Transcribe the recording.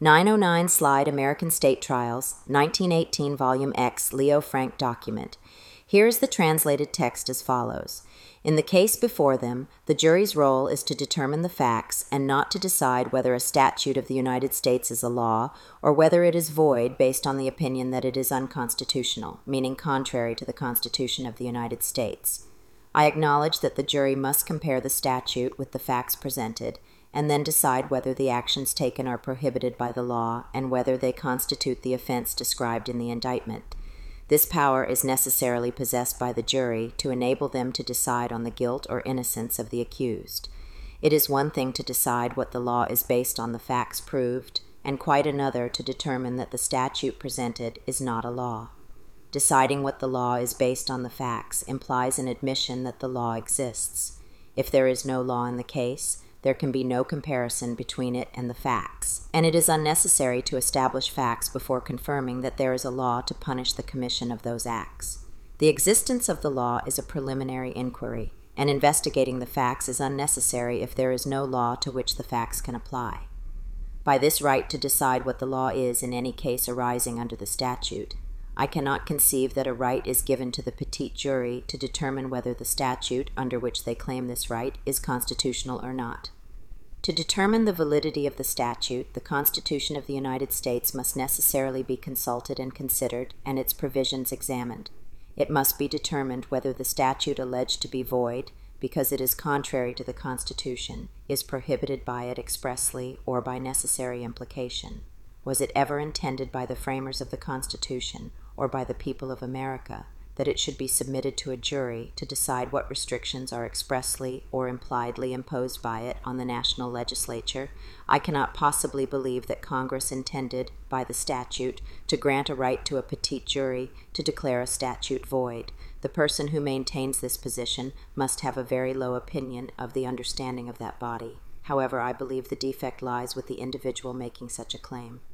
909 Slide American State Trials, 1918 Volume X Leo Frank document. Here is the translated text as follows. In the case before them, the jury's role is to determine the facts and not to decide whether a statute of the United States is a law or whether it is void based on the opinion that it is unconstitutional, meaning contrary to the Constitution of the United States. I acknowledge that the jury must compare the statute with the facts presented and then decide whether the actions taken are prohibited by the law and whether they constitute the offense described in the indictment. This power is necessarily possessed by the jury to enable them to decide on the guilt or innocence of the accused. It is one thing to decide what the law is based on the facts proved, and quite another to determine that the statute presented is not a law. Deciding what the law is based on the facts implies an admission that the law exists. If there is no law in the case, there can be no comparison between it and the facts, and it is unnecessary to establish facts before confirming that there is a law to punish the commission of those acts. The existence of the law is a preliminary inquiry, and investigating the facts is unnecessary if there is no law to which the facts can apply. By this right to decide what the law is in any case arising under the statute, I cannot conceive that a right is given to the petite jury to determine whether the statute under which they claim this right is constitutional or not. To determine the validity of the statute, the Constitution of the United States must necessarily be consulted and considered, and its provisions examined. It must be determined whether the statute alleged to be void, because it is contrary to the Constitution, is prohibited by it expressly or by necessary implication. Was it ever intended by the framers of the Constitution, or by the people of America, that it should be submitted to a jury to decide what restrictions are expressly or impliedly imposed by it on the national legislature? I cannot possibly believe that Congress intended, by the statute, to grant a right to a petite jury to declare a statute void. The person who maintains this position must have a very low opinion of the understanding of that body. However, I believe the defect lies with the individual making such a claim.